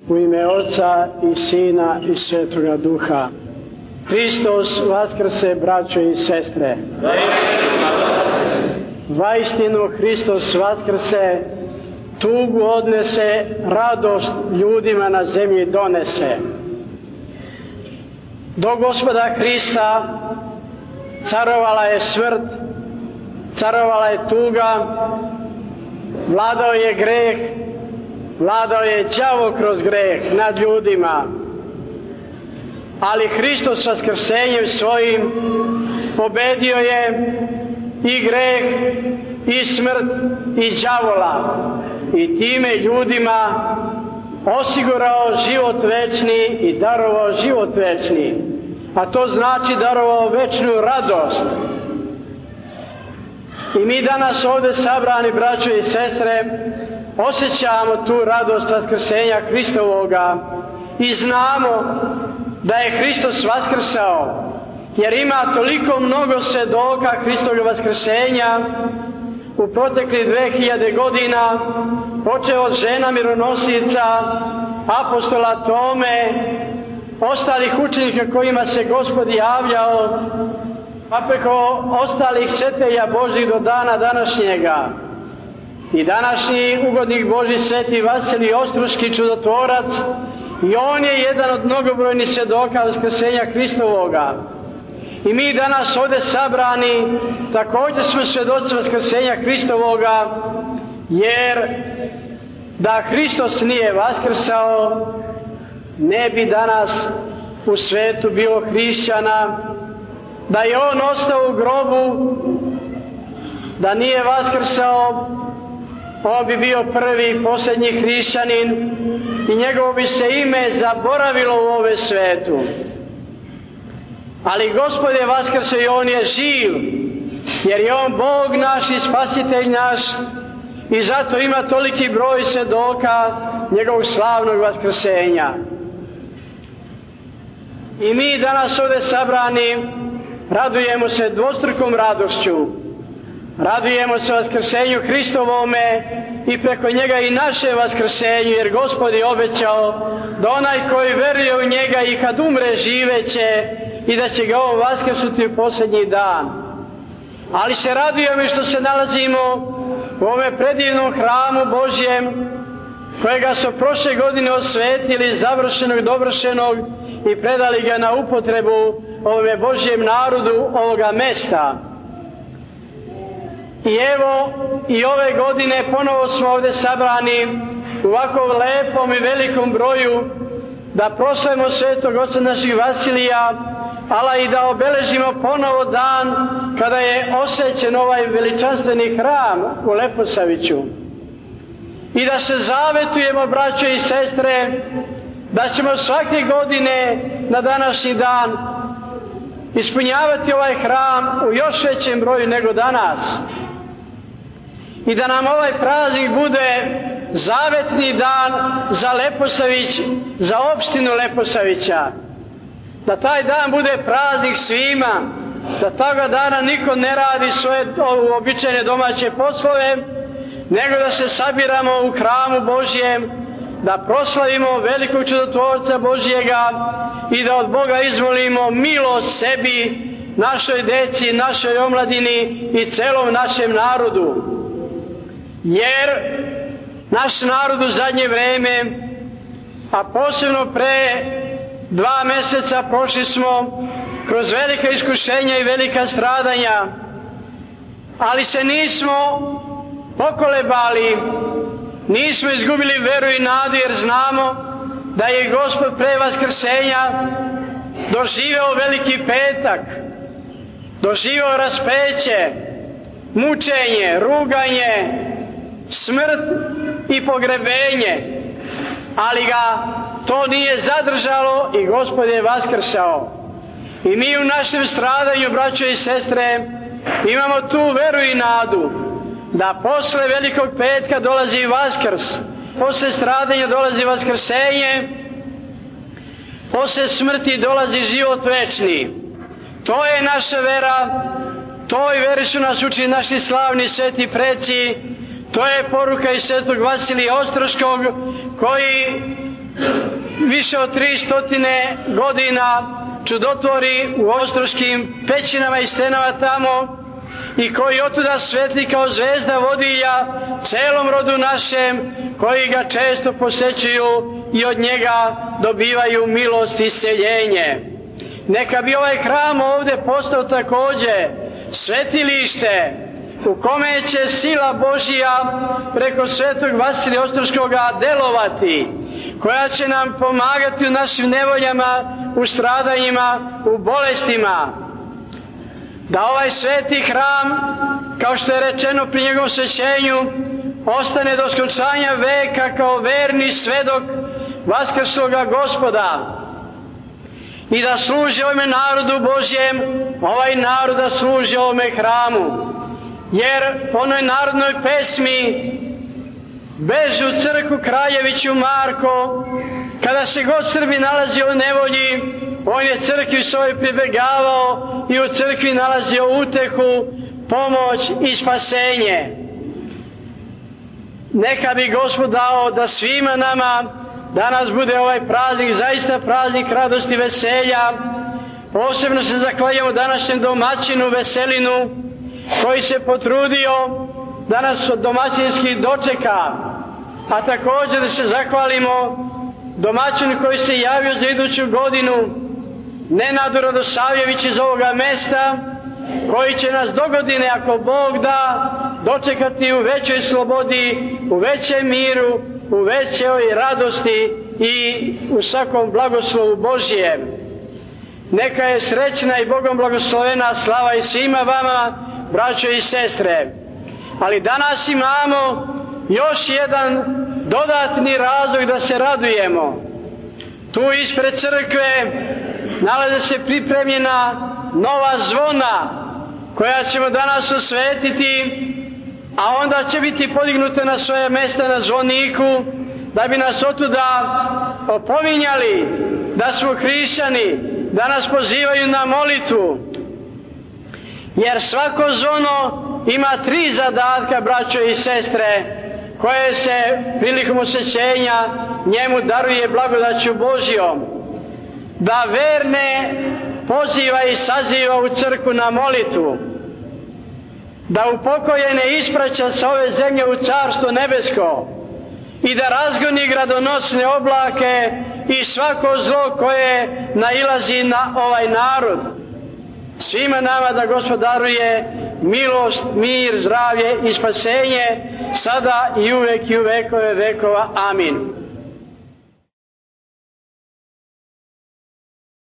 U ime Oca i Sina i Svetoga Duha. Hristos vaskrse, braćo i sestre. Vaistinu Hristos vaskrse, tugu odnese, radost ljudima na zemlji donese. Do Gospoda Hrista carovala je smrt, carovala je tuga, vladao je greh, vladao je đavo kroz greh nad ljudima. Ali Hristos vaskrsenjem svojim pobedio je i greh, i smrt, i đavola, i time ljudima osigurao život večni i darovao život večni. A to znači darovao večnu radost. I mi danas ovdje sabrani, braćo i sestre, osjećamo tu radost vaskrsenja Hristovoga i znamo da je Hristos vaskrsao, jer ima toliko mnogo svjedoka Hristovog vaskrsenja u proteklih 2000 godina, počeo od žena mironosica, apostola Tome, ostalih učenika kojima se Gospod javljao, pa preko ostalih svetelja Božih do dana današnjega. I današnji ugodnik Božji sveti Vasilij Ostroški čudotvorac, i on je jedan od mnogobrojnih svjedoka vaskrsenja Hristovoga. I mi danas ovdje sabrani također smo svjedoci vaskrsenja Hristovoga, jer da Hristos nije vaskrsao, ne bi danas u svetu bilo hrišćana. Da je on ostao u grobu, da nije vaskrsao, on bi bio prvi i posljednji hrišćanin i njegovo bi se ime zaboravilo u ovome svetu. Ali Gospod je vaskrsao i on je živ, jer je on Bog naš i Spasitelj naš, i zato ima toliki broj svjedoka njegovog slavnog vaskrsenja. I mi danas ovdje sabrani radujemo se dvostrukom radošću. Radujemo se vaskrsenju Hristovome i preko njega i naše vaskrsenju, jer Gospod je obećao da onaj koji veruje u njega i kad umre živeće i da će ga on vaskrsnuti u posljednji dan. Ali se radujemo i što se nalazimo u ovome predivnom hramu Božjem, kojega su prošle godine osvetili, završenog, dovršenog, i predali ga na upotrebu ovome Božjem narodu ovoga mesta. I evo, i ove godine ponovo smo ovdje sabrani u ovako lepom i velikom broju da proslavimo svetog oca naših Vasilija, ali i da obeležimo ponovo dan kada je osvećen ovaj veličanstveni hram u Leposaviću. I da se zavetujemo, braćo i sestre, da ćemo svake godine na današnji dan ispunjavati ovaj hram u još većem broju nego danas. I da nam ovaj praznik bude zavetni dan za Leposavić, za opštinu Leposavića. Da taj dan bude praznik svima, da toga dana niko ne radi svoje uobičajene domaće poslove, nego da se sabiramo u hramu Božjem, da proslavimo velikog čudotvorca Božjega i da od Boga izmolimo milost sebi, našoj deci, našoj omladini i celom našem narodu. Jer naš narod u zadnje vreme, a posebno pre 2 mjeseca, prošli smo kroz velika iskušenja i velika stradanja, ali se nismo pokolebali, nismo izgubili veru i nadu, jer znamo da je Gospod pre vaskrsenja doživeo veliki petak, doživeo raspeće, mučenje, ruganje, smrt i pogrebenje, ali ga to nije zadržalo i Gospod je vaskrsao. I mi u našem stradanju, braćo i sestre, imamo tu veru i nadu da posle velikog petka dolazi vaskrs, posle stradanja dolazi vaskrsenje, posle smrti dolazi život večni. To je naša vera, toj veri su nas učili naši slavni sveti preci. To je poruka iz svetog Vasilija Ostroškog, koji više od 300 godina čudotvori u ostroškim pećinama i stenama tamo i koji otuda svetli kao zvezda vodilja celom rodu našem, koji ga često posećuju i od njega dobivaju milost i isceljenje. Neka bi ovaj hram ovdje postao također svetilište u kome će sila Božija preko svetog Vasilija Ostroškoga delovati, koja će nam pomagati u našim nevoljama, u stradanjima, u bolestima. Da ovaj sveti hram, kao što je rečeno pri njegovom svećenju, ostane do skončanja veka kao verni svedok vaskrsloga Gospoda i da služi ovome narodu Božjem, ovaj narod da služi ovome hramu. Jer po onoj narodnoj pesmi bežu crkvu Kraljeviću Marko, kada se god Srbi nalazio u nevolji, on je crkvi svoj pribegavao i u crkvi nalazio utehu, pomoć i spasenje. Neka bi Gospod dao da svima nama danas bude ovaj praznik, zaista praznik radosti i veselja. Posebno se zahvaljujemo današnjem domaćinu Veselinu, koji se potrudio da nas domaćinski dočeka, a također da se zahvalimo domaćinu koji se javio za iduću godinu, Nenadu Radosavljević iz ovoga mesta, koji će nas dogodine, ako Bog da, dočekati u većoj slobodi, u većem miru, u većoj radosti i u svakom blagoslovu Božjem. Neka je srećna i Bogom blagoslovena slava i svima vama, braćo i sestre. Ali danas imamo još jedan dodatni razlog da se radujemo. Tu ispred crkve nalaze se pripremljena nova zvona koja ćemo danas osvetiti, a onda će biti podignuta na svoje mjesta na zvoniku, da bi nas otuda opominjali da smo hrišćani, da nas pozivaju na molitvu. Jer svako zvono ima 3 zadatka, braćo i sestre, koje se prilikom osvećenja njemu daruje blagodaću Božjom. Da verne poziva i saziva u crkvu na molitvu, da upokojene ispraća sa ove zemlje u Carstvo nebesko i da razgoni gradonosne oblake i svako zlo koje nailazi na ovaj narod. Svima nama da Gospod daruje milost, mir, zdravlje i spasenje, sada i uvek i u vekove vekova. Amin.